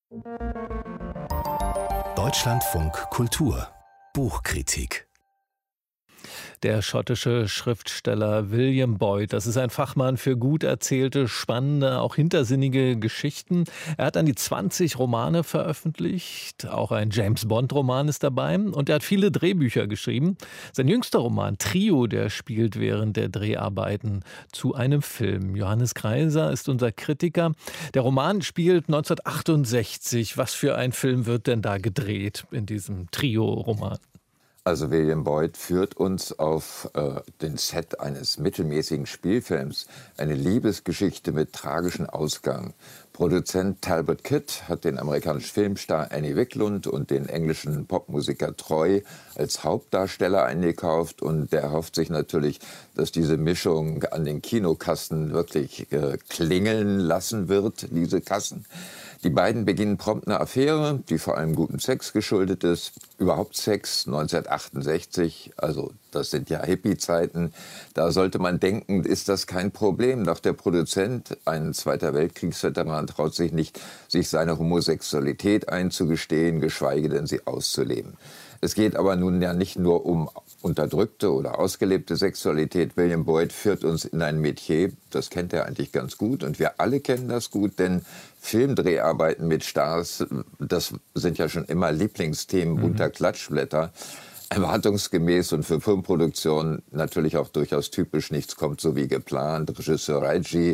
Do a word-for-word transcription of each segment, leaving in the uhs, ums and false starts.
Deutschlandfunk Kultur Buchkritik. Der schottische Schriftsteller William Boyd, das ist ein Fachmann für gut erzählte, spannende, auch hintersinnige Geschichten. Er hat an die zwanzig Romane veröffentlicht, auch ein James-Bond-Roman ist dabei und er hat viele Drehbücher geschrieben. Sein jüngster Roman Trio, der spielt während der Dreharbeiten zu einem Film. Johannes Kreiser ist unser Kritiker. Der Roman spielt neunzehnhundertachtundsechzig. Was für ein Film wird denn da gedreht in diesem Trio-Roman? Also William Boyd führt uns auf äh, den Set eines mittelmäßigen Spielfilms. Eine Liebesgeschichte mit tragischem Ausgang. Produzent Talbot Kidd hat den amerikanischen Filmstar Annie Wicklund und den englischen Popmusiker Troy als Hauptdarsteller eingekauft. Und der erhofft sich natürlich, dass diese Mischung an den Kinokassen wirklich äh, klingeln lassen wird, diese Kassen. Die beiden beginnen prompt eine Affäre, die vor allem gutem Sex geschuldet ist. Überhaupt Sex neunzehnhundertachtundsechzig, also das sind ja Hippie-Zeiten. Da sollte man denken, ist das kein Problem. Doch der Produzent, ein Zweiter Weltkriegsveteran, traut sich nicht, sich seine Homosexualität einzugestehen, geschweige denn sie auszuleben. Es geht aber nun ja nicht nur um unterdrückte oder ausgelebte Sexualität. William Boyd führt uns in ein Metier, das kennt er eigentlich ganz gut und wir alle kennen das gut, denn Filmdreharbeiten mit Stars, das sind ja schon immer Lieblingsthemen mhm. unter Klatschblätter. Erwartungsgemäß und für Filmproduktion natürlich auch durchaus typisch, nichts kommt so wie geplant. Regisseur Reggie,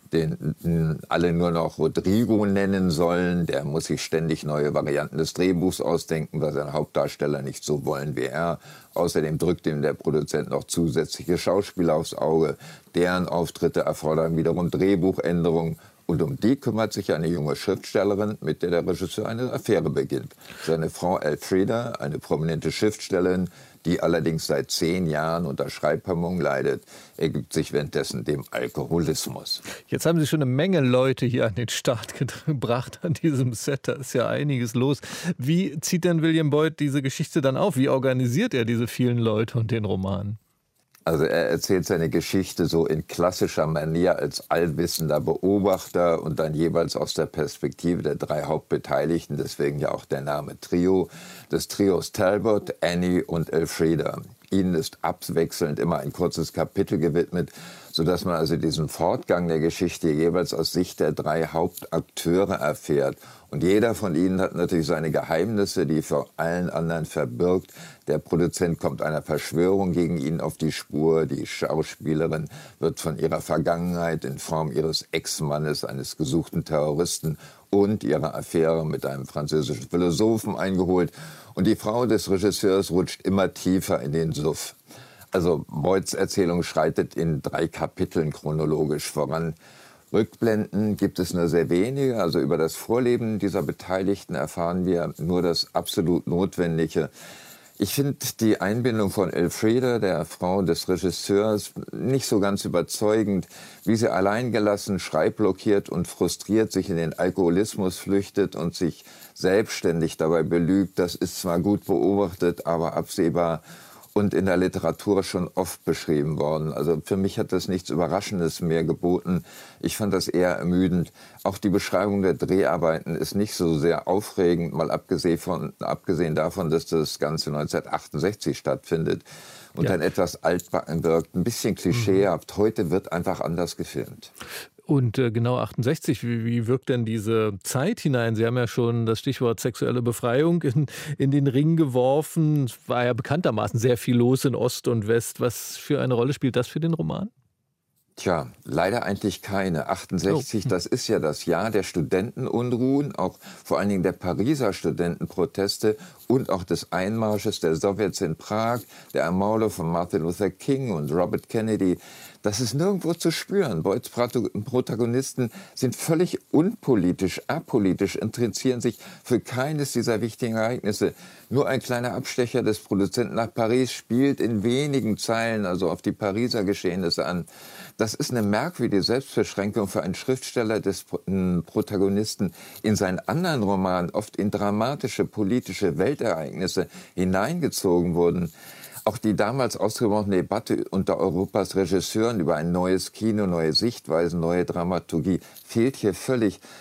den alle nur noch Rodrigo nennen sollen, der muss sich ständig neue Varianten des Drehbuchs ausdenken, weil seine Hauptdarsteller nicht so wollen wie er. Außerdem drückt ihm der Produzent noch zusätzliche Schauspieler aufs Auge. Deren Auftritte erfordern wiederum Drehbuchänderungen. Und um die kümmert sich eine junge Schriftstellerin, mit der der Regisseur eine Affäre beginnt. Seine Frau Elfrieda, eine prominente Schriftstellerin, die allerdings seit zehn Jahren unter Schreibhemmung leidet, ergibt sich währenddessen dem Alkoholismus. Jetzt haben Sie schon eine Menge Leute hier an den Start gebracht an diesem Set. Da ist ja einiges los. Wie zieht denn William Boyd diese Geschichte dann auf? Wie organisiert er diese vielen Leute und den Roman? Also er erzählt seine Geschichte so in klassischer Manier als allwissender Beobachter und dann jeweils aus der Perspektive der drei Hauptbeteiligten, deswegen ja auch der Name Trio, des Trios Talbot, Annie und Elfrieda. Ihnen ist abwechselnd immer ein kurzes Kapitel gewidmet, sodass man also diesen Fortgang der Geschichte jeweils aus Sicht der drei Hauptakteure erfährt. Und jeder von ihnen hat natürlich seine Geheimnisse, die vor allen anderen verbirgt. Der Produzent kommt einer Verschwörung gegen ihn auf die Spur. Die Schauspielerin wird von ihrer Vergangenheit in Form ihres Ex-Mannes, eines gesuchten Terroristen, und ihrer Affäre mit einem französischen Philosophen eingeholt. Und die Frau des Regisseurs rutscht immer tiefer in den Suff. Also Boyds Erzählung schreitet in drei Kapiteln chronologisch voran. Rückblenden gibt es nur sehr wenige. Also über das Vorleben dieser Beteiligten erfahren wir nur das absolut Notwendige. Ich finde die Einbindung von Elfrieda, der Frau des Regisseurs, nicht so ganz überzeugend, wie sie alleingelassen, schreibblockiert und frustriert sich in den Alkoholismus flüchtet und sich selbstständig dabei belügt. Das ist zwar gut beobachtet, aber absehbar und in der Literatur schon oft beschrieben worden. Also für mich hat das nichts Überraschendes mehr geboten. Ich fand das eher ermüdend. Auch die Beschreibung der Dreharbeiten ist nicht so sehr aufregend, mal abgesehen, von, abgesehen davon, dass das Ganze neunzehnhundertachtundsechzig stattfindet und ja. dann etwas altbacken wirkt, ein bisschen klischeehaft. Mhm. Heute wird einfach anders gefilmt. Und äh, genau achtundsechzig, wie, wie wirkt denn diese Zeit hinein? Sie haben ja schon das Stichwort sexuelle Befreiung in, in den Ring geworfen. Es war ja bekanntermaßen sehr viel los in Ost und West. Was für eine Rolle spielt das für den Roman? Tja, leider eigentlich keine. achtundsechzig, oh. Das ist ja das Jahr der Studentenunruhen, auch vor allen Dingen der Pariser Studentenproteste und auch des Einmarsches der Sowjets in Prag, der Ermordung von Martin Luther King und Robert Kennedy. Das ist nirgendwo zu spüren. Boyds Protagonisten sind völlig unpolitisch, apolitisch, interessieren sich für keines dieser wichtigen Ereignisse. Nur ein kleiner Abstecher des Produzenten nach Paris spielt in wenigen Zeilen also auf die Pariser Geschehnisse an. Das ist eine merkwürdige Selbstbeschränkung für einen Schriftsteller des Protagonisten, in seinen anderen Romanen oft in dramatische politische Weltereignisse hineingezogen wurden. Auch die damals ausgebrochene Debatte unter Europas Regisseuren über ein neues Kino, neue Sichtweisen, neue Dramaturgie fehlt hier völlig.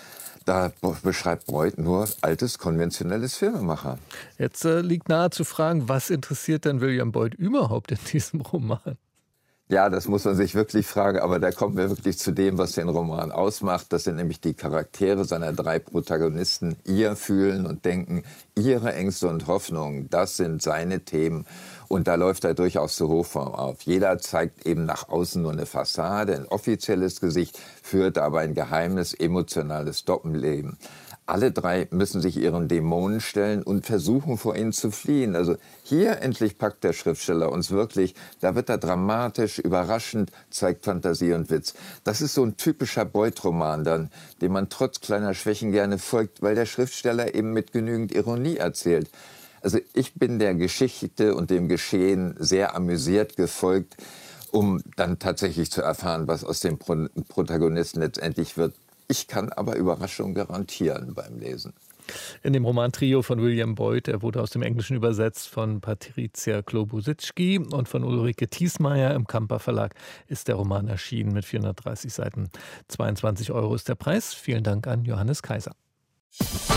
Da beschreibt Beuth nur altes, konventionelles Filmemacher. Jetzt äh, liegt nahe zu fragen, was interessiert denn William Beuth überhaupt in diesem Roman? Ja, das muss man sich wirklich fragen, aber da kommen wir wirklich zu dem, was den Roman ausmacht. Das sind nämlich die Charaktere seiner drei Protagonisten. Ihr Fühlen und Denken, ihre Ängste und Hoffnungen, das sind seine Themen. Und da läuft er durchaus zur Hochform auf. Jeder zeigt eben nach außen nur eine Fassade, ein offizielles Gesicht, führt aber ein geheimes, emotionales Doppelleben. Alle drei müssen sich ihren Dämonen stellen und versuchen, vor ihnen zu fliehen. Also hier endlich packt der Schriftsteller uns wirklich. Da wird er dramatisch, überraschend, zeigt Fantasie und Witz. Das ist so ein typischer Beuth-Roman dann, dem man trotz kleiner Schwächen gerne folgt, weil der Schriftsteller eben mit genügend Ironie erzählt. Also ich bin der Geschichte und dem Geschehen sehr amüsiert gefolgt, um dann tatsächlich zu erfahren, was aus dem Pro- Protagonisten letztendlich wird. Ich kann aber Überraschung garantieren beim Lesen. In dem Roman Trio von William Beuth, er wurde aus dem Englischen übersetzt von Patricia Klobusiczki und von Ulrike Thiesmeier im Kamper Verlag, ist der Roman erschienen mit vierhundertdreißig Seiten. zweiundzwanzig Euro ist der Preis. Vielen Dank an Johannes Kaiser.